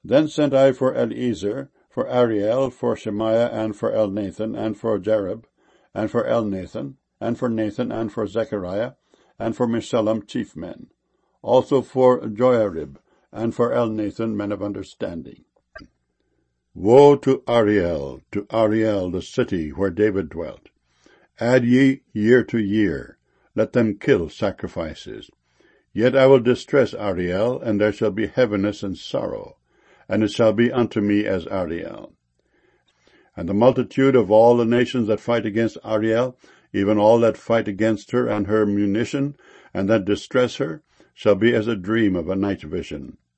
Then sent I for Eliezer, for Ariel, for Shemaiah, and for Elnathan, and for Jarib, and for Elnathan, and for Nathan, and for Zechariah, and for Meshullam chief men, also for Joiarib, and for Elnathan men of understanding. Woe to Ariel, the city where David dwelt! Add ye year to year, let them kill sacrifices. Yet I will distress Ariel, and there shall be heaviness and sorrow, and it shall be unto me as Ariel. And the multitude of all the nations that fight against Ariel, even all that fight against her and her munition, and that distress her, shall be as a dream of a night vision.